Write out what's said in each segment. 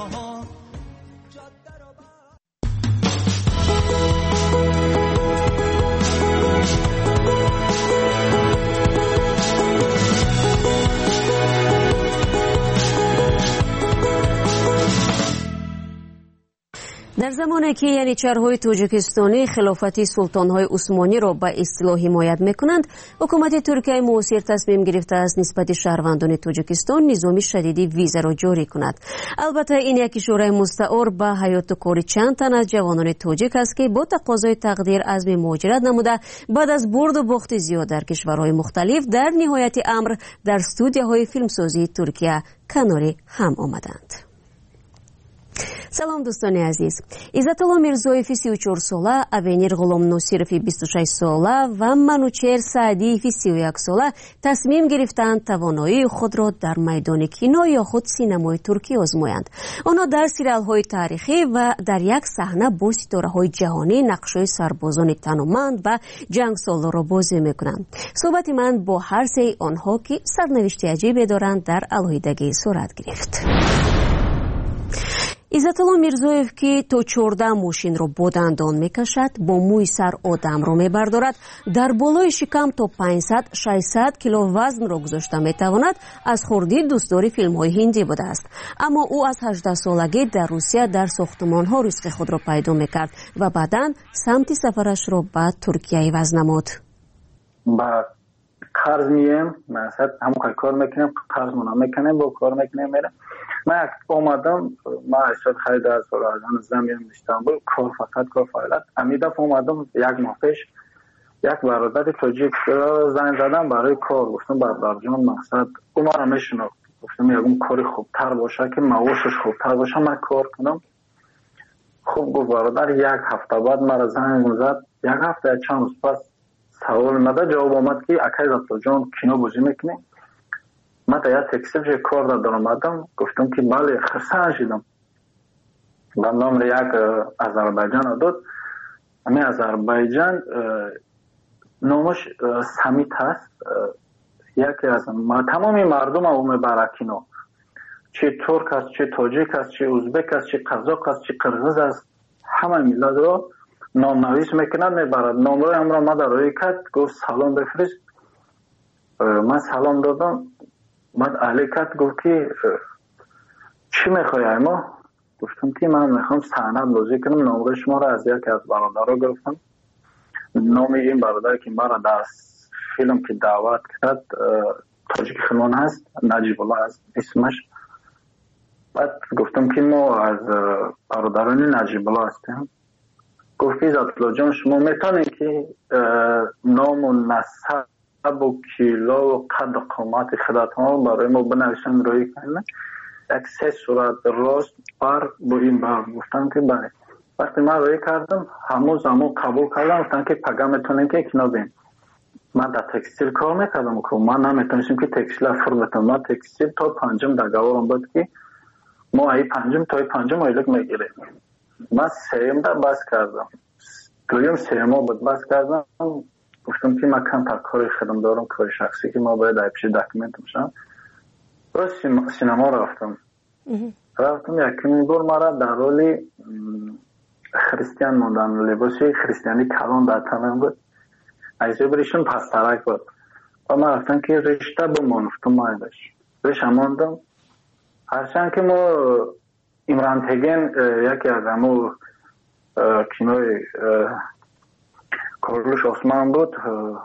در زمانی که یعنیچرهای توجیکستانی خلافتی سلطانهای عثمانی را به اصطلاح حمایت میکنند، حکومت ترکیه معاصر تصمیم گرفته است نسبت شهروندان توجیکستان نظام شدیدی ویزا را جاری کند. البته این یک اشاره مستعار به حیات و کار چند تن از جوانان توجیک است که با تقاضای تقدیر عزم مهاجرت نموده بعد از برد و باخت زیاد در کشورهای مختلف در نهایت امر در استودیوهای فیلمسازی ترکیه کنار هم آمدند. سلام دوستان عزیز. عزت‌الله میرزویف 34 ساله، اوینیر غلام نوسیرف 26 ساله و منوچهر سعدی 31 ساله تصمیم گرفتند توانایی خود را در میدان کینو یا خود سینمای ترکی آزمایند. آنها در سریال‌های تاریخی و در یک صحنه با ستاره‌های جهانی نقش‌های سربازان تنومند و جنگسالار را بازی می‌کنند. صحبت من با هر سه آنها که سرنوشت عجیبی دارند در علیحدگی صورت گرفت. عزت‌الله میرزویف که تا 14 ماشین را با دندان میکشد، با موی سر آدم را میبردارد، در بالای شکم تا 500-600 کیلو وزن را گذاشته میتواند، از خردی دوستدار فیلم‌های هندی بوده است. اما او از 18 سالگی در روسیه در ساختمان‌ها رزق خود را پیدا میکرد و بعداً سمت سفرش را به ترکیه عوض نمود. با قرض میایم، مثلا همون کار میکنیم، قرض مون میکنیم، با کار میکنیم میرم. من اومدم، ما اشتاد خرید از فرازان زمین استانبول، کار فقط کار فعالیت. امیدف اومدم یک ماه پیش یک برادر توجیک زنگ زدم برای کار، گفتم برادر جان مقصد او ما را میشناخت، گفتم یکم کاری خوبتر باشه که معاشش خوبتر باشه من کار کنم. خوب گفت برادر. یک هفته بعد مرا زنگ زد، یک هفته چند روز پس سوال مده جواب آمد که اکای زاتو جان کینو بازی میکنی؟ من تا یک تکسیل کار دارم آمدم، گفتم که بله خرسان شدم. و نمره یک آذربایجان داد. همین آذربایجان نامش سمیت هست، یکی از تمامی مردم او میبره کینو، چه ترک است، چه تاجیک است، چه ازبک است، چه قزاق است، چه قرغیز است، همه ملت رو نام نویس میکنند میبرد. نامره هم را ما در روی کرد، گفت سلام بفرست. من سلام دادم، بعد علی کرد گفت که چی میخوای اما؟ گفتم که من میخوام صحنه بازی کنم. نامره شما را از یک از برادرها گرفتم. نام این برادر که مرا در فیلم که دعوت کرد تاجیک خلمان هست، نجیب الله هست اسمش. بعد گفتم که ما از برادران نجیب الله هستیم. گفت عزت‌الله جان شما میتونید که نام و نسب و کیلو و قد و قامت خودتان برای ما بنویسن روی کنید. یک 3 صورت راست بر با این بر. گفتم که بله. وقتی من روی کردم همون قبول کردم، گفتن که پگه میتونیم که اکنو بیم. من در تکستیل کار میکردم که من نمیتونستم که تکستیل فر بتونم. من تکستیل تا 5 در گوارم بود که ما ای 5 تا 5 ایلک میگیریم. من 3 در بس کردم، 2 بود بس کردم. گفتم که من کم تا کاری خودم دارم، کار شخصی که ما باید ای پیش داکیومنت میشم. راست سینما رفتم یکی بار مرا در رول خریستیان موندن، لباسی خریستیانی کلان در تنم بود، ایزه بریشون پسترک بود و من رفتم که رشته بمانفتم مایدش رشته ماندم. هرچند که ما امران تگین یکی از همو کینوی کارلوش عثمان بود،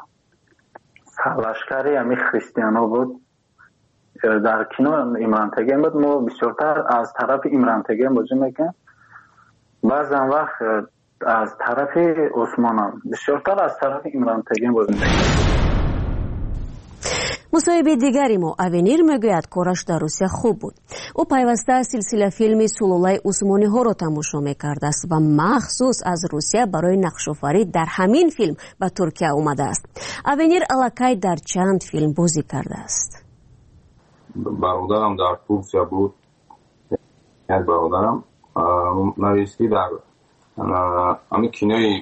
سرلشکری همی خریستیانا بود در کینو امران تگین بود. ما بسیارتر از طرف امران تگین بازی میکنم، بعضا وقت از طرف عثمان هم، بسیارتر از طرف امران تگین بازی میکنم. مصاحبه دیگری ما اوینیر میگوید کارش در روسیه خوب بود. او پیوسته سلسله فیلم سلولای عثمانی ها را تماشا میکرده است و مخصوص از روسیه برای نقش‌آفرینی در همین فیلم به ترکیه آمده است. اوینیر الکی در چند فیلم بازی کرده است. برادرم در ترکیه بود، یک برادرم نویسی در همین کینوی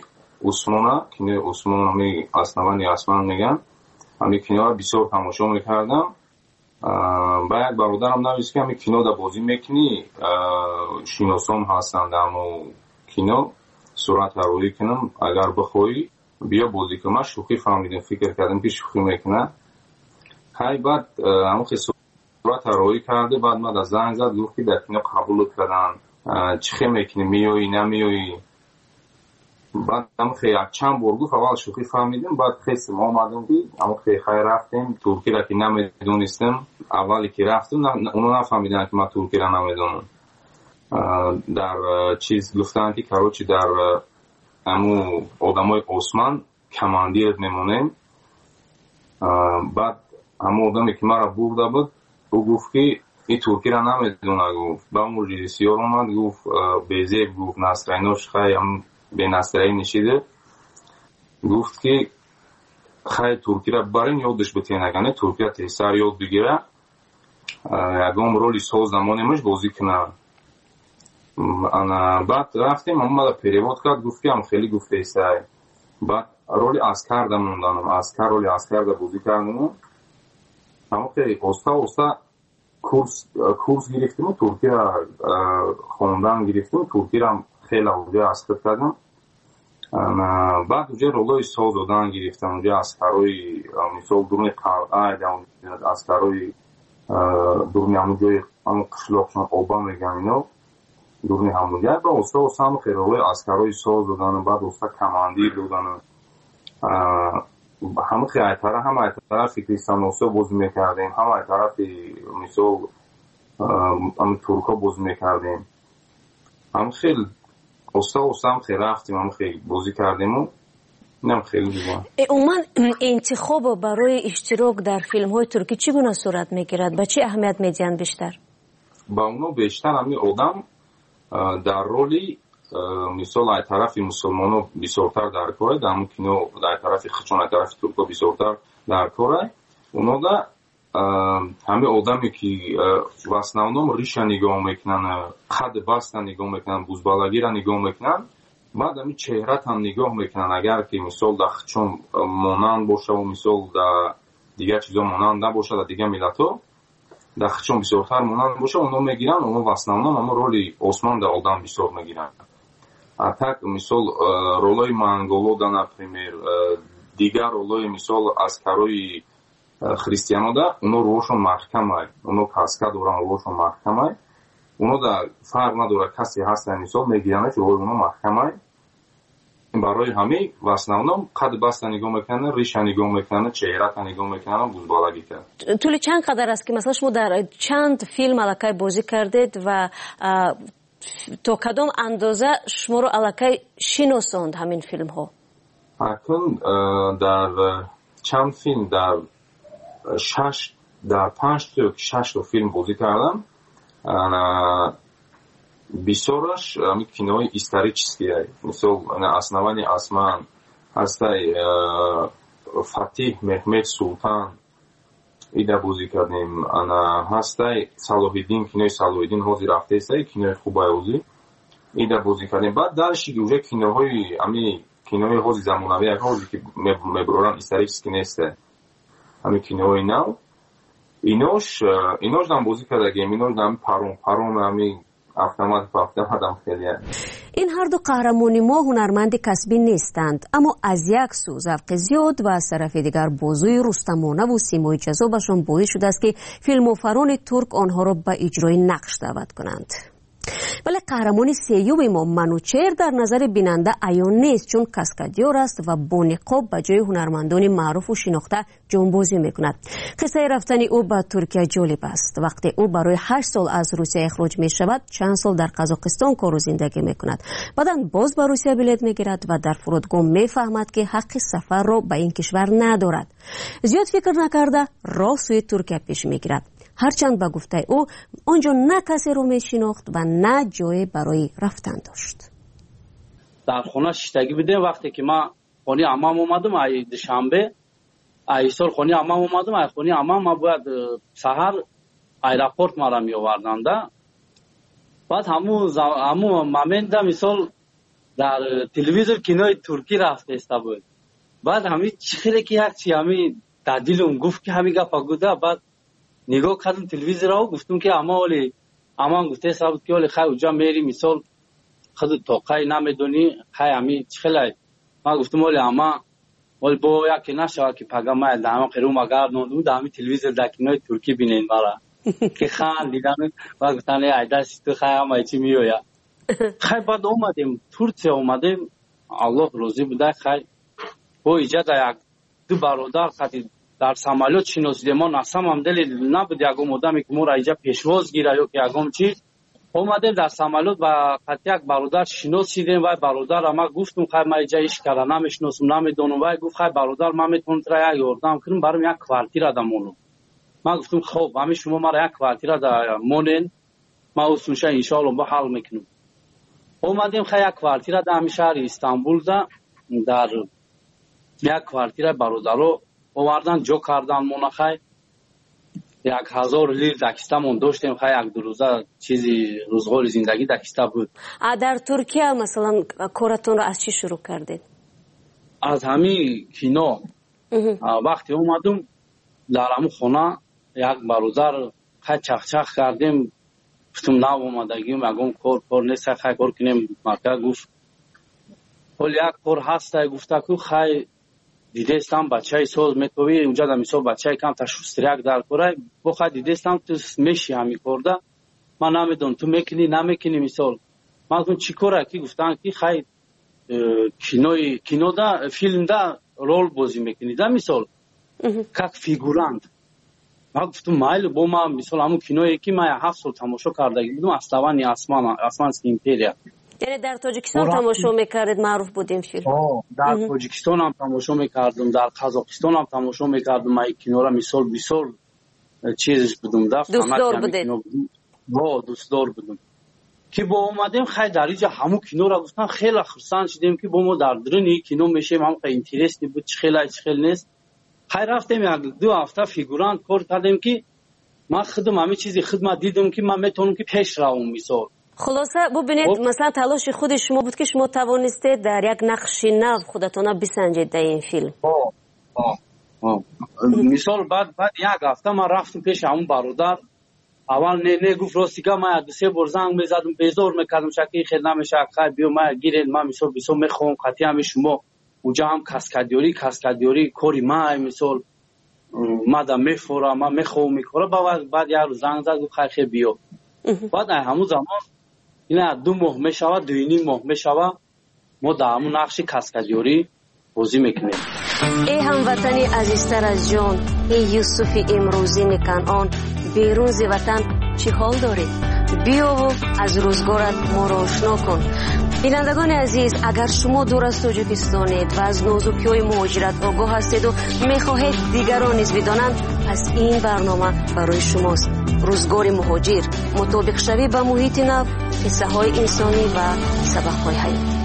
عثمان همی اسنوانی اسمان میگن، همین کینو بسیار تماشا میکردم. باید برادرم نویست که همین کینو در بازی میکنی شیناسام هستند اما کینو صورت روی کنم اگر بخوایی بیا بازی کنم. شوخی فهمیدم فکر کردم که شوخی میکنه. های بعد همون خیلی صورت روی کرده. بعد من از زنگ زد گفت که در کینو قبول کردن چی میکنی میایی نمیایی. بعد همون خیلی چند بار گفت اول شوخی فهمیدم. بعد خیلی ما آمدم بید همون خیلی رفتیم ترکی را که نمیدونستم. اولی که رفتم اونو نفهمیدن که من ترکی را نمیدونم. در چیز گفتن که کاروچی در همو آدمای عثمان کماندیر میمونیم. بعد همو آدمی که مرا برده بود او گفت که این ترکی را نمیدونه. گفت با اون رژیسور اومد گفت بیزیب گفت نصرینوش خیلی هم به نصرین نشیده. گفت که خیلی ترکی را برین یادش بتین اگه ترکی را تیسر یاد بگیره یکم رولی ساز زمانیمش بازی کنه. بعد رفتیم همون перевод کرد گفت که هم خیلی گفته ایسای. بعد رولی اسکر دا موندانم. اسکر رولی اسکر دا بازی کردم. همون خیلی استا کورس گرفتیم ترکی را خوندن گرفتیم. ترکی را خیلی اونجا اسکر کردم. بعد اونجا رولای ساز دادن گرفتم. اونجا اسکروی مثال دورنی قلعه اسکروی دورنی همون جای همون قشلاقشان آبا میگن اینا دورنی همون جای با استا هم خیلی رولای اسکروی ساز دادن. بعد استا کماندیر دادن. همون خیلی طرف هم طرف کریستیان نوسا بازی میکردیم. هم طرف مثال هم ترکا بازی میکردیم. هم خیلی استا هم خیلی رفتیم. هم خیلی بازی کردیم و نم خیلی دیگه. عموما انتخاب برای اشتراک در فیلم های ترکی چگونه صورت میگیرد؟ به چه اهمیت میدین بیشتر؟ با اونو بیشتر همین آدم در رولی مثال ای طرف مسلمانو بیشتر در کاره در همون کینو در طرف خچون طرف ترکا بیشتر در کاره. اونا دا همه آدمی که в основном ریشه نگاه میکنن قد بست نگاه میکنن بوزبالگی را نگاه میکنن. بعد همین چهره هم نگاه میکنن اگر که مثال در خچون مانند باشه و مثال در دیگر چیزا مانند نباشه در دیگر ملت ها در خچون بیشتر مانند باشه اونا میگیرن. اونا в основном اما رولی عثمان در آدم بیشتر میگیرن. так مثال رولای منگولو دا например دیگر رولای مثال اسکروی христиано да уно рӯшон маҳкамай уно каска доран рӯшон маҳкамай уно да фарқ надора касе ҳастан мисол мегиранад рӯи уно маҳкамай барои ҳамин в основном қад баста нигоҳ мекунанд риша нигоҳ мекунанд чеҳрата нигоҳ мекунанд бузбалагӣ кард. طول چند قدر است که مثلا شما در چند فیلم الکی بازی کردید و تا کدام اندازه شما رو الکی شناساند همین فیلم ها؟ اکنون در چند فیلم در 5 تا 6 تا فیلم بازی کردم. بسیارش همین کینوی исторические مثل основание осман هستی فاتح محمد سلطان ایده بازی کردیم. هستی صلاح‌الدین کینوی صلاح‌الدین حاضر رفته است کینوی خوبه اوزی ایده بازی کردیم. بعد درش دیگه کینوهای همین کینوی حاضر زمانوی حاضر که میبرن исторический نیست همین کینوی نو اینوش دام بازی کردیم. اینوش دام پارون همین автомат هم خیلی. این هر دو قهرمان ما هنرمند کسبی نیستند اما از یک سو ذوق زیاد و از طرف دیگر بازوی رستمانه و سیمای جذابشان باعث شده است که فیلموفران ترک آنها را به اجرای نقش دعوت کنند. ولی قهرمان سیوم ما منوچهر در نظر بیننده عیان نیست چون کاسکادیور است و با نقاب به جای هنرمندان معروف و شناخته جانبازی میکند. قصه رفتن او به ترکیه جالب است. وقتی او برای 8 سال از روسیه اخراج می شود چند سال در قزاقستان کار و زندگی میکند. بعدا باز به روسیه بلیط میگیرد و در فرودگاه میفهمد که حق سفر را به این کشور ندارد. زیاد فکر نکرده راه سوی ترکیه پیش میگیرد. هرچند به گفته او آنجا نه کسی رو میشناخت و نه جای برای رفتن داشت. در خونه شیشتگی بودیم وقتی که ما خونه عمام اومدم ای دوشنبه ای سال خونه عمام اومدم ای خونه عمام ما باید سحر ایرپورت ما را می آوردند. بعد همو مومنت مثال در تلویزیون کینوی ترکی رفته است بود. بعد همین چخیره که یک چی همین در دلم گفت که همین گپ گفته. بعد نگاه کردم تلویزیون رو گفتم که اما گفته صاحب که ولی خیلی اونجا میری مثال خود توقعی نمیدونی خیلی همی چخلای ما گفتم ولی اما ولی با یکی نشوه که پگم ما دامه قروم اگر نودم دامی تلویزیون دکنای ترکی بینین برا که خان دیدن و گفتن ایده تو خیلی همه چی میویا خیلی بعد اومدیم ترکیه اومدیم الله روزی بوده خیلی با ایجاد یک دو برادر خطی در سمالیات شناسیده ما نسام هم دلی نبود یکم مدامی که ما را اینجا پیشواز گیره یا که یکم چی اومدیم در سمالیات و خطی یک برادر شناسیدیم و برادر ما گفتم خیلی ما اینجا ایش کرده نمیشناسم نمیدونم و گفت خیلی برادر ما میتونم ترا یک یاردم کنم برام یک کوارتیر دامونو ما گفتم خب همین شما ما را یک کوارتیر دامونین ما اصلا انشالله با حل میکنم اومدیم خیلی یک کوارتیر دام شهر استانبول در یک کوارتیر برادرو آوردن جو کردن منخای 1000 لیر دکستمون داشتیم خیلی یک دو روزه چیزی روزگار زندگی دکسته بود. در ترکیه مثلا کارتون رو از چی شروع کردید؟ از همین کینو وقتی اومدم در همون خونه یک برادر خیلی چخچخ کردیم گفتم نو اومدگیم اگم کار نیست خیلی کار کنیم مرکه گفت ولی یک کار هست گفته که خیلی دیده استم بچه سوز میتوی اونجا در میسو بچه کم تا شستریک در کاره بخواه دیده استم تو میشی همی کرده من نمیدون تو میکنی نمیکنی مثال من گفتم چی کاره که گفتن که خیلی کینو دا فیلم دا رول بازی میکنی دا مثال که فیگورانت من گفتم مایل با ما مثال همون کینویی که من 7 سال تماشا کردگی بودم استوانی آسمان ایمپریا یعنی در تاجیکستان تماشا میکردید معروف بود این فیلم؟ در تاجیکستان هم تماشا میکردم در قزاقستان هم تماشا میکردم من کینو را مثال بسیار چیزش بودم دوستدار بودید؟ دوستدار بودم که با اومدیم خیلی در اینجا همون کینو را گفتن خیلی خرسان شدیم که با ما در درونی کینو میشیم هم خیلی اینترستی بود چه خیلی نیست خیلی رفتیم یک 2 هفته فیگورانت کار کردیم که من خودم همه چیزی خدمت دیدم که من میتونم که پیش روم مثال خلاصه ببینید مثلا تلاش خود شما بود که شما توانستید در یک نقش نو خودتون بسنجید در این فیلم. مثال بعد یک هفته من رفتم پیش همون برادر اول نه گفت راستی من 2-3 بار زنگ میزدم بیزار میکردم شکی خیلی نمیشه خیلی بیو من گیرید من مثال بسیار میخوام قطعی هم شما اونجا هم کاسکادیوری کاری من مثال مادام میفورم من میخوام میکنم بعد یه روز زنگ زد گفت خیلی بیو بعد همون زمان اینا 2 ماه میشوه 2.5 ماه میشوه ما در همون نقش کاسکادیوری بازی میکنیم. ای هموطنی عزیزتر از جان، ای یوسف امروزی کنعان، بیرون ز وطن چی حال داری؟ بیا و از روزگارت ما را آشنا کن. بینندگان عزیز، اگر شما دور از تاجیکستانید و از نازکی‌های مهاجرت آگاه هستید و میخواهید دیگران نیز بدانند، پس این برنامه برای شماست. روزگار مهاجر، مطابق شوی با محیط نو، قصه های انسانی و سبق های حیاتی.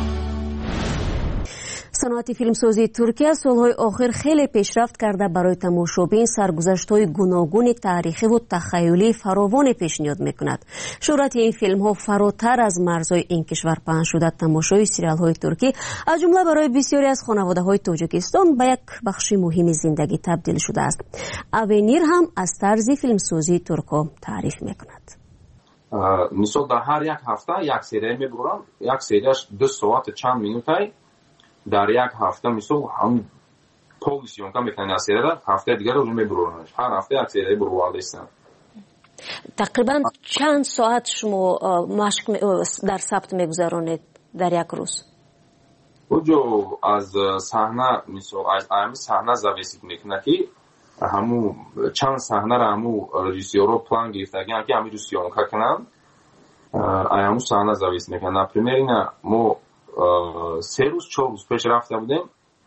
صنعت فیلمسازی ترکیه سالهای آخر خیلی پیشرفت کرده برای تماشابین سرگذشت‌های گوناگون تاریخی و تخیلی فراوان پیشنهاد می‌کند. شهرت این فیلم‌ها فراتر از مرزهای این کشور پهن شده تماشای سریال‌های ترکی از جمله برای بسیاری از خانواده‌های تاجیکستان به یک بخش مهم زندگی تبدیل شده است. اونیر هم از طرز فیلمسازی ترک‌ها تعریف می‌کند. مثلا در هر یک هفته یک سری می‌برم، یک سریش 2 ساعت چند مینوتی در یک هفته مثل هم پولیسیون که میکنن از سریال هفته دیگر رو میبروننش هر هفته یک سریال برواده هستن. تقریبا چند ساعت شما مشق در ثبت میگذرانید در یک روز؟ اوجو از صحنه مثل از صحنه زویسید میکنه که همو چند صحنه را همو رژیسورو پلان گرفتگی که همین رو سیونکا کنن همو صحنه زویسید میکنن. نپریمیر اینا ما 3 روز 4 روز پیش رفته بودیم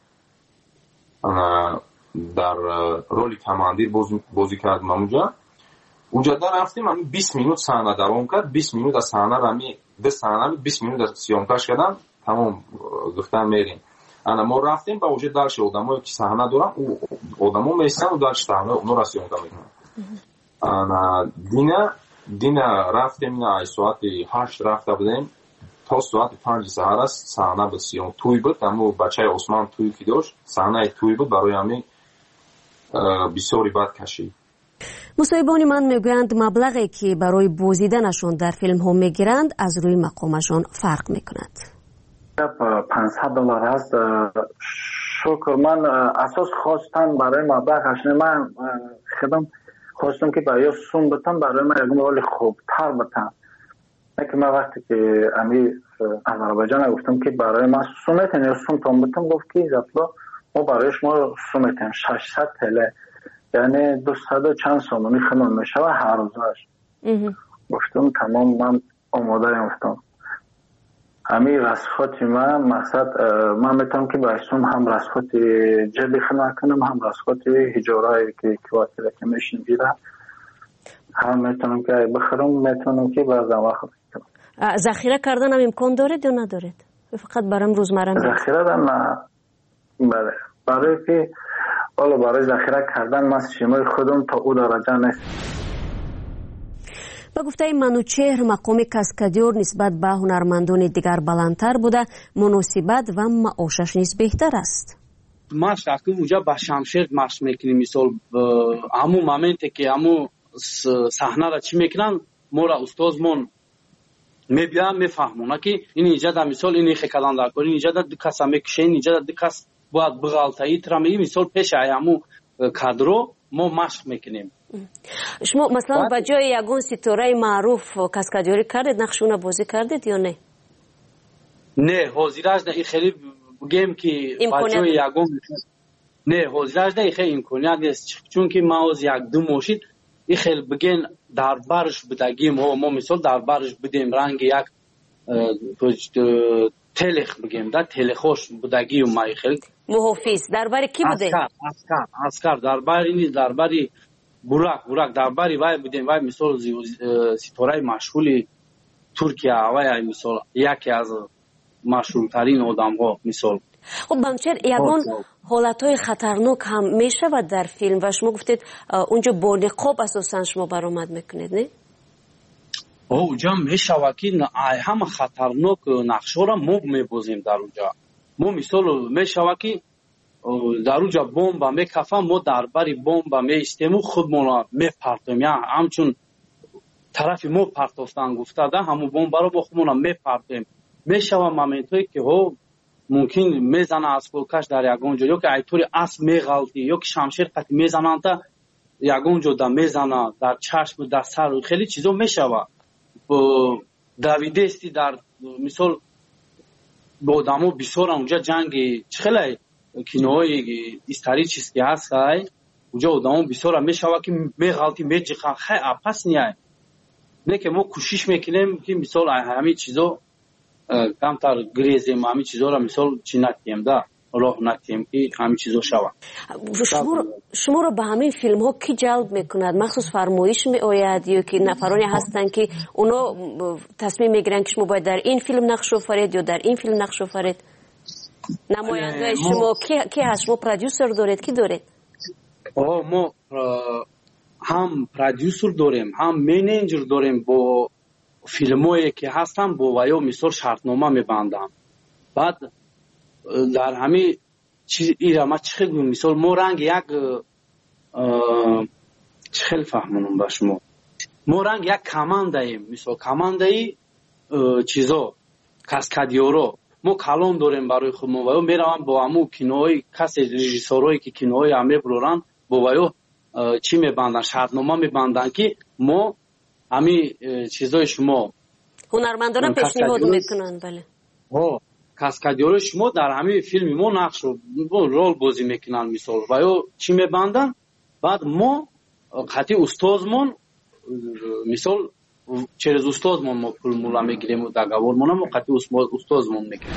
در رولی کماندیر بازی کردیم. اونجا در رفتیم همین 20 minut صحنه دوام کرد. 20 minut از صحنه را همین 2 صحنه 20 minut از سیونکاش کردن تمام گفتن میریم. ما رفتیم با وجود درش آدمایی که صحنه دارن او آدما میسن و درش صحنه اونو را سیونکا میکنن. دینا رفتیم نه ساعت 8 رفته بودیم تا ساعت 5 سحر است صحنه به سیون توی بود. اما بچه عثمان توی که داشت صحنه توی بود برای همین بسیاری بد کشید. مصاحبان من میگویند مبلغی که برای بازدیدنشان در فیلم ها میگیرند از روی مقامشان فرق میکند. $500 هست. شکر من اساس خواستم برای مبلغش من خودم خواستم که برای سوم بتم برای من یک مال خوب تر بتم. که من وقتی که امی آذربایجان گفتم که برای من سومتن یا سوم تام بتم گفت که اطلاع ما برای شما سومتن 600 تله یعنی 200 چند سومونی خمون میشه و هر روزش. گفتم تمام من آماده گفتم. امی رسخاتی من مقصد من میتونم که برای سوم هم رسخاتی جدی خمه کنم هم رسخاتی هجارهایی که کواتیره که میشن بیره هم میتونم که بخرم میتونم که بعضا وقت کنم. ذخیره کردن هم امکان دارید یا ندارید؟ فقط برام روزمره ذخیره دارم نه. بله برای که حالا برای ذخیره کردن من شیمای خودم تا او درجه نیست. با گفته منوچهر مقام کاسکادیور نسبت به هنرمندان دیگر بلندتر بوده، مناسبت و معاشش نیز بهتر است. ما شاکی اونجا با شمشیر مارش میکنیم مثال همون مومنتی که همون صحنه را چی میکنن ما را استادمون میبیان میفهمونه که این اینجا در مثال این خیکلان در کنی اینجا در دکاس هم میکشین اینجا در دکاس باید بغالتایی ترمی مثال پیش همون کادرو ما مشق میکنیم. شما مثلا با جای یگون ستاره معروف کاسکادیوری کردید نقشونه بازی کردید یا نه؟ نه حاضرش نه خیلی بگیم که با جای یگون نه حاضرش نه خیلی امکانیت نیست چون که ما از یک دو ماشین این خیلی بگین در برش بدگیم ما مثال در برش بدیم رنگ یک تلخ بگیم در تلخوش بدگیم ما خیلی محافظ درباره کی بوده؟ اسکر درباره نیست درباره براک درباره وای بودیم وای مثال ستاره مشهوری ترکیه وای مثال یکی از مشهورترین آدم‌ها مثال. خب بمچر یگان حالتهای خطرناک هم میشود در فیلم و شما گفتید اونجا با نقاب اساسا شما برآمد میکنید نه؟ اونجا میشود که همه خطرناک نقشه را ما میبازیم در اونجا. ما مثال میشود که در اونجا بمب میکفم ما درباره بمب میستیم و خودمون را میپرتیم یا همچون طرف ما پرتافتن گفته ده همون بمب را با خودمون میپرتیم. میشود مومنتایی که ممکن میزنه از فوکش در یگان جا یا که ایطوری اسب میغلطی یا که شمشیر قطعی میزنن تا یگان جا در میزنه در چشم در سر خیلی چیزا میشود. دویدستی در مثال با آدمو بسیار اونجا جنگی خیلی کینوهای استاری چیز که هست اونجا آدمو بسیار میشود که میغلطی میجخن خیلی اپس نیه نه که ما کوشش میکنیم که مثال همین چیزا کمتر گریزیم همین چیزا را مثال چی نکنیم ده راه نکنیم که همین چیزا شود. شما را به همین فیلم ها کی جلب میکند؟ مخصوص فرمایش می آید یا که نفرانی هستن که اونا تصمیم میگیرن که شما باید در این فیلم نقش آفرید یا در این فیلم نقش آفرید؟ نماینده شما کی هست؟ شما پرودیوسر دارید کی دارید؟ ما هم پرودیوسر داریم هم منیجر داریم با فیلمایی که هستن با وایو مثال شرطنامه میبندم بعد در همین چیز ایرا ما چه خیلی مثال ما رنگ یک چه خیلی فهمونم با شما ما رنگ یک کماندهیم مثال کماندهی چیزا کاسکادیورو ما کلان داریم برای خودمون وایو میروم با همون کینوهای کسی رژیسورایی که کینوهای همه برورن با وایو چی میبندن شرطنامه میبندن که ما همین چیزای شما هنرمندان پیشنهاد میکنن بله کاسکادیور شما در همین فیلم ما نقش رو رول بازی میکنن مثال و یا چی میبندن بعد ما خطی استادمون مثال چرز استادمون ما پول مولا میگیریم و دگاورمون ما خطی استادمون میکنیم.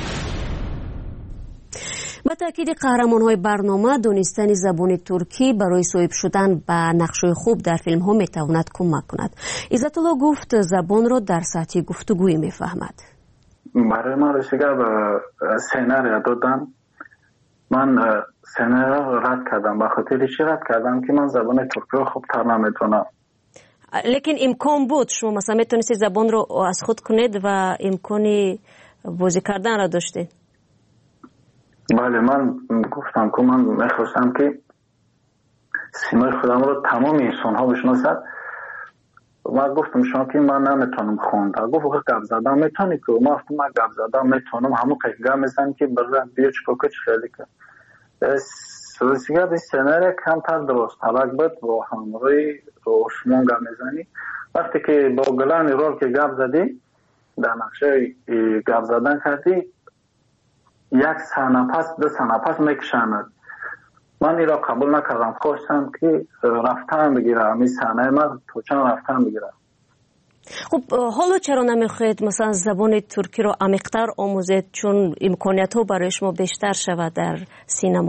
با تاکید قهرمان‌های برنامه دانستن زبان ترکی برای صاحب شدن به نقش‌های خوب در فیلم‌ها میتواند کمک کند. عزت الله گفت زبان را در سطح گفتگویی میفهمد. برای من رسیده به سیناریا دادن من سیناریا رد کردم به خاطر چی رد کردم که من زبان ترکی رو خوب تر نمیتونم. لیکن امکان بود شما مثلا میتونستید زبان رو از خود کنید و امکانی بازی کردن را داشتید. بله من گفتم که من میخواستم که سیمای خودم رو تمام انسان ها بشناسد. من گفتم شما که من نمیتونم خوندم. گفت گپ زدن میتونی که؟ ما گفتم من گپ زدن میتونم، همون قیقه میزنم که برای بیا چکوکچ خیلی که سوزیگه به سنر کمتر درست طلق بود و همروی عثمان گپ میزنی. وقتی که با گلانی رول که گپ زدی در نقشه گپ زدن کردی، یک سنپس دو سنپس میکشند. من این را قبول نکردم، خواستم که رفتن بگیرم، این صحنه من تو چند رفتن بگیرم. خب حالا چرا نمیخواید مثلا زبان ترکی رو عمیق‌تر آموزید، چون امکانیت ها برای شما بیشتر شود در سینما؟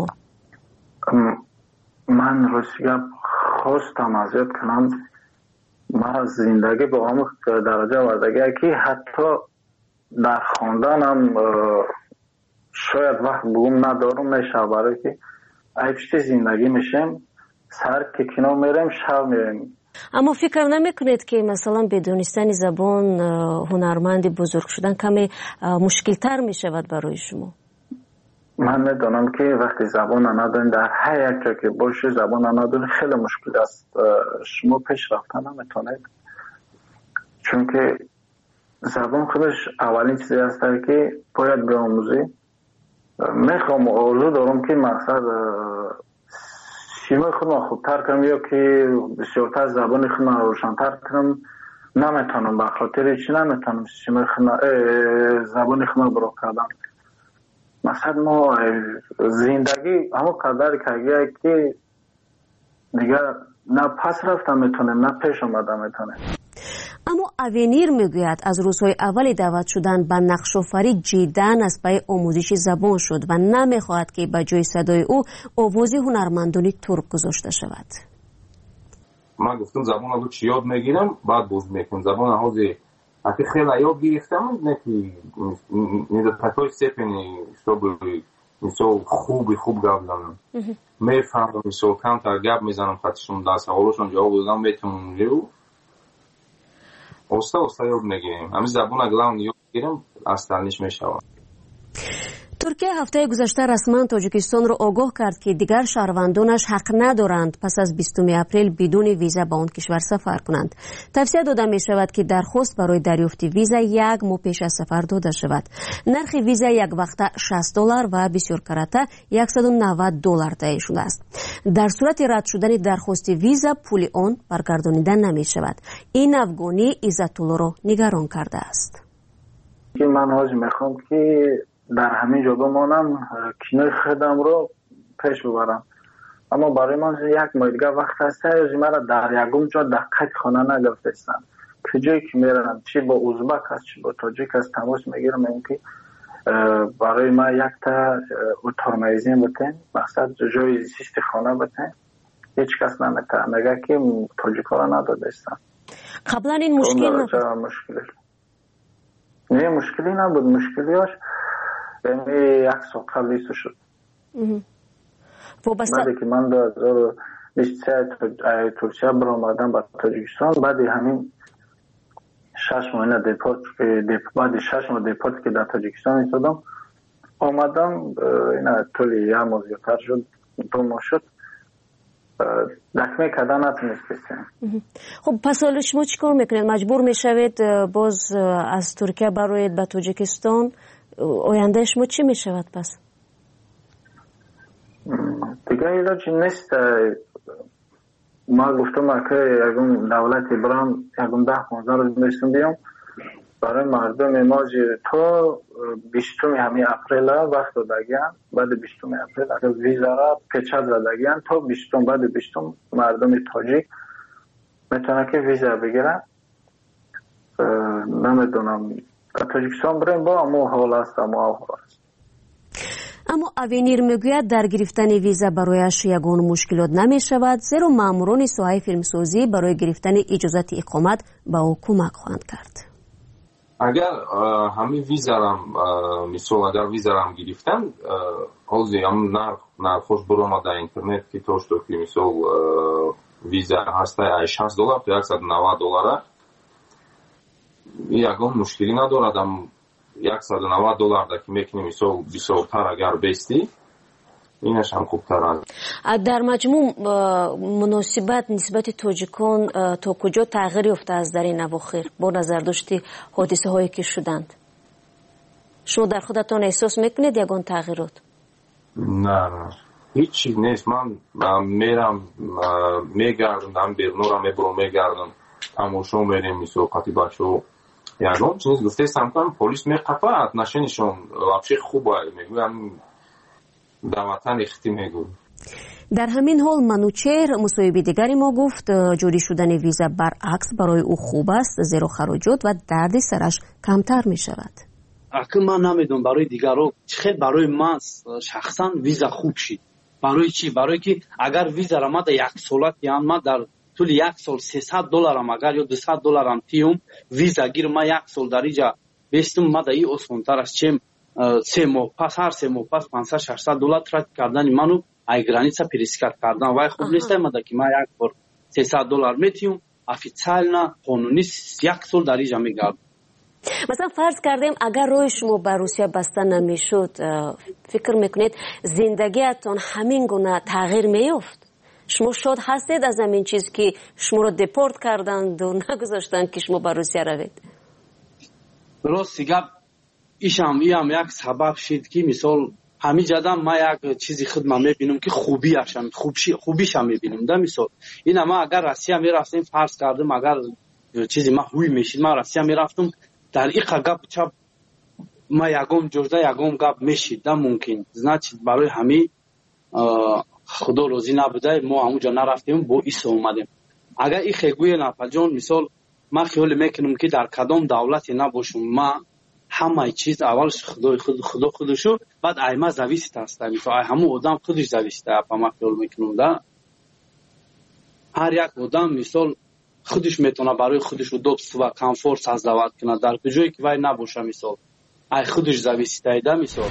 من روسیه خواستم ازیاد کنم. من زندگی با هم درجه وردگی که حتی در خواندنم شاید وقت بگم ندارم میشه، برای که ایفشت زندگی میشم، سر که کنار میرم شب میرم. اما فکر نمیکنید که مثلا بدونستن زبان هنرمند بزرگ شدن کمی مشکل تر میشود برای شما؟ من میدونم که وقتی زبان ندارین در هر یک جا که باشه زبان ندارین خیلی مشکل است، شما پیش رفتن نمیتونید. چون که زبان خودش اولین چیزی است که باید بیاموزی. میخوام آرزو دارم که مقصد سیمای خودم خوبتر کنم یا که بسیارتر زبان خودم روشنتر کنم. نمیتونم، به خاطر چی نمیتونم سیمای خودم زبان خودم برو کردم. مثلا ما زندگی همون قدر که که دیگه نه پس رفتم میتونم نه پیش آمدم میتونم. اما اونیر میگوید از روزهای اول دعوت شدن به نقش‌آفری جداً از پای آموزش زبان شد و نمیخواهد که به جای صدای او آواز هنرمندان ترک گذاشته شود. من گفتم زبان رو چی یاد میگیرم بعد باز میکنم زبان حاضر اگه خیلی یاد گرفتم نه که تکای سپنی مثل خوب گپ زنم میفهمم، مثل کمتر گپ میزنم خطشون در سوالشون جواب دادم میتونم رو اوستا یاد میگیریم. همین زبان اگه اون یاد گیرم اصلش میشود. ترکیه هفته گذشته رسما تاجیکستان را آگاه کرد که دیگر شهروندانش حق ندارند پس از 20 اپریل بدون ویزا به آن کشور سفر کنند. توصیه داده می شود که درخواست برای دریافت ویزا یک ماه پیش از سفر داده شود. نرخ ویزا یک وقته $60 و بسیار کرته $190 تعیین شده است. در صورت رد شدن درخواست ویزا پول آن برگردانیده نمی شود. این افغانی عزت الله را نگران کرده است. من حاج میخوام که در همین جا بمانم، کینای خودم رو پیش ببرم، اما برای من یک ماه دیگه وقت هست یا مرا در یکم جا دقیق خانه نگرفتستن که جایی که میرم چی با ازبک هست چی با تاجیک هست تماس میگیرم این که برای ما یک تا اتار میزین بتین، مقصد جای زیست خانه بتین، هیچ کس نمیتونه نگه که تاجیک ها را ندادستن. قبلا این مشکل نه مشکلی نبود، مشکلیاش یعنی یک سال قبل شد. بعد که من 2023 ترکیه برآمدم به تاجیکستان، بعد همین 6 ماه دیپورت بعد 6 ماه دیپورت که در تاجیکستان ایستادم آمدم، اینا طولی یک ماه زیادتر شد، 2 ماه شد، دکمه کردن نتونستیم. خب پس حالا شما چیکار میکنید؟ مجبور میشوید باز از ترکیه برایید به تاجیکستان؟ آینده شما چی میشود پس؟ دیگه علاج نیست. ما گفتم که یکم دولتی برام یکم 10-15 روز میشتم بیام برای مردم ما تا 20 همین اپریل وقت دادگیان، بعد 20 اپریل ویزا را پیچه زدگیان تا 20 بعد 20 مردم تاجیک میتونه که ویزا بگیرن. نمیدونم تاجیکستان بریم با اما حال است اما اونیر میگوید در گرفتن ویزا برایش یگان مشکلات نمی شود، زیرا ماموران ساحه فیلمسازی برای گرفتن اجازت اقامت به او کمک خواهند کرد. اگر همین اگر ویزا را گرفتن حاضر هم نرخش برآمد در اینترنت که توش تو که مثال ویزا هسته $60 تا $190 یگان مشکلی ندارد. $190 که میکنی مثال بسیارتر اگر بیستی اینش هم خوبتر است. در مجموع مناسبت نسبت تاجیکان تا کجا تغییر یافته است در این اواخر با نظر داشتی حادثه هایی که شدند؟ شما در خودتان احساس میکنید یگان تغییرات؟ نه هیچ چیز نیست. من میرم میگردم بیرون میبرم میگردم تماشا میریم صحبتی بچه‌ها یگان چیز گفته سمتم پلیس میقفه نشینشون واقعا خوبه میگم در وطن اختی میگم. در همین حال منوچهر مصاحبه دیگری ما گفت جاری شدن ویزا برعکس برای او خوب است زیرا خراجات و درد سرش کمتر می شود. اصلا من نمیدونم برای دیگران چه برای من شخصا ویزا خوب شد. برای چی؟ برای که اگر ویزا را ما در یک سالت یا ما در طول یک سال $300 هم اگر یا $200 هم تیم ویزا گیر ما یک سال در اینجا بیستم ما در این آسان‌تر است چیم 3 ماه پس هر 3 ماه پس $500-600 ترک کردن منو ای گرانیسا پریسکات کردن وای خوب نیست مده که ما یک بار $300 میتیم افیциально قانونی یک سال در اینجا میگردم. مثلا فرض کردیم اگر روی شما به روسیه بسته نمیشد فکر میکنید زندگیتان همین گونه تغییر میافت؟ شما شاد هستید از همین چیز که شما رو دپورت کردند و نگذاشتند که شما به روسیه روید؟ راست گپ ایشم یک سبب شد که مثال همین جدا ما یک چیزی خدمت میبینم که خوبیش هم میبینم. ده مثال این ما اگر روسیه میرفتیم فرض کردم اگر چیزی ما هوی میشید ما روسیه میرفتم در این گپ چپ ما یگم جرده یگم گپ میشید ده ممکن значит برای همین خدا روزی نبوده ما همونجا نرفتیم با ایس اومدیم. اگر این خیگوی نپجان مثال ما خیال میکنم که در کدام دولتی نباشم ما همه چیز اولش خدا خودشو بعد ایما زویست است تو همون آدم خودش زویسته ما خیال میکنم ده هر یک آدم مثال خودش میتونه برای خودش دوست و کامفورت سازد کنه در کجایی که وای نباشه مثال ای خودش زویسته ده مثال.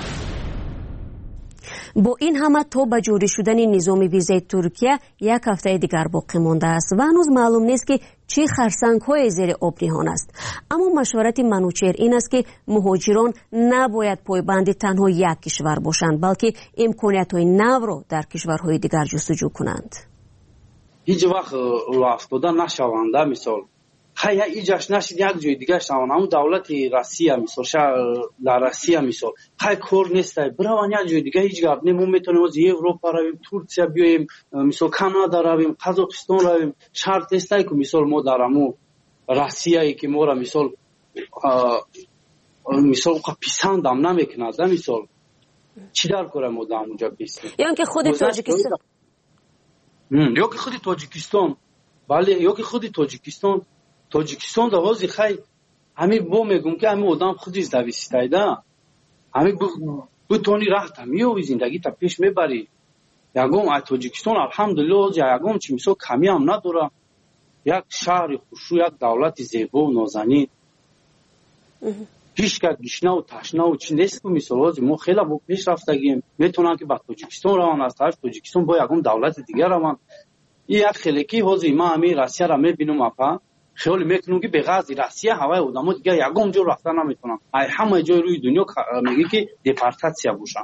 با این همه تا به جاری شدن نظام ویزای ترکیه یک هفته دیگر باقی مانده است و هنوز معلوم نیست که چه خرسنگ‌های زیر آب نهان است. اما مشورت منوچهر این است که مهاجران نباید پایبند تنها یک کشور باشند بلکه امکانیت‌های نو را در کشورهای دیگر جستجو کنند. هیچ وقت افتاده نشوند مثال خیلی ایجاش نشید یک جای دیگه شوند همون دولت روسیه مثال در روسیه مثال خیلی کار نیست بروان یک جای دیگه هیچ گپ نمون میتونیم از اروپا رویم ترکیه بیایم مثال کانادا رویم قزاقستان رویم شرط نیست که مثال ما در همون روسیه که ما را مثال پیسند هم نمیکند مثال چی در کاره ما در اونجا بیستیم یا که خود تاجیکستان یا که خود تاجیکستان بله یا که خود تاجیکستان در حوزه خیلی همین با میگم که همین آدم خودش دویسته ده همین بتونی راه میوی زندگی تا پیش میبری یکم تاجیکستان الحمدلله یکم چی مثلا کمی هم نداره یک شهر خوشو یک دولت زیبا و نازنین هیچ که گشنه و تشنه و چی نیست که مثلا ما خیلی با پیش رفتگیم میتونن که با تاجیکستان روان از طرف تاجیکستان با یکم دولت دیگر روان این یک خیلی حوزه ما همین روسیه را میبینم اپا خیلی میکنم که به غاز روسیه هوای آدمو دیگه یگم جور رفتن نمیتونم ای همه جای روی دنیا میگه که دپارتاسیا باشن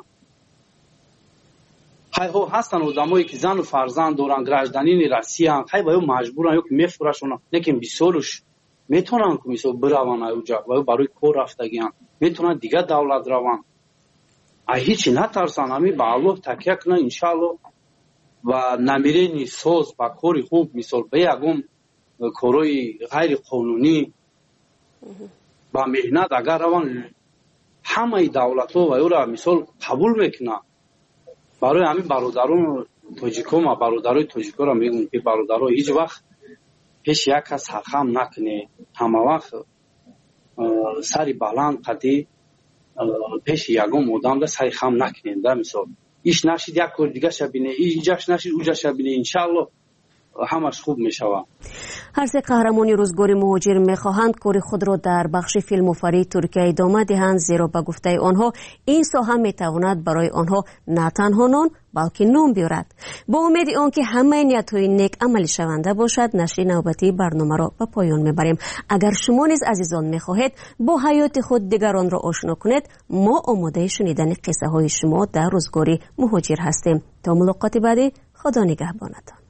ها هستن آدمایی که زن و فرزند دارن گراجدانین روسیه خیلی باید مجبورن یا که میفروشن لیکن بیسولش میتونن که مثلا بروان اونجا و برای کار رفتگیان میتونن دیگه دولت روان ای هیچی نترسن همین به الله تکیه کنن انشالله و نمیرینی سوز با کاری خوب مثال به یکم کارهای غیر قانونی با مهنت اگر روان همه دولت ها و اورا مثال قبول میکنن برای همین برادران تاجیکان و برادرای تاجیکان را میگم که برادرها هیچ وقت پیش یک کس حرخم نکنه همه وقت سری بلند قدی پیش یکم آدم ده سری خم نکنه ده مثال ایش نشید یک کار دیگه شبینه ایجاش نشید اوجا شبینه انشالله همش خوب میشود. هر سه قهرمانی روزگاری مهاجر میخواهند کار خود را در بخش فیلم‌آفرینی ترکیه ادامه دهند، زیرا به گفته آنها این ساحه میتواند برای آنها نه تنها نان بلکه نام بیارد. با امید آنکه همه نیت‌های نیک عملی شونده باشد، نشر نوبتی برنامه را به پایان میبریم. اگر شما نیز عزیزان میخواهید با حیات خود دیگران را آشنا کنید، ما آماده شنیدن قصه های شما در روزگاری مهاجر هستیم. تا ملاقات بعدی، خدا نگهبانتان.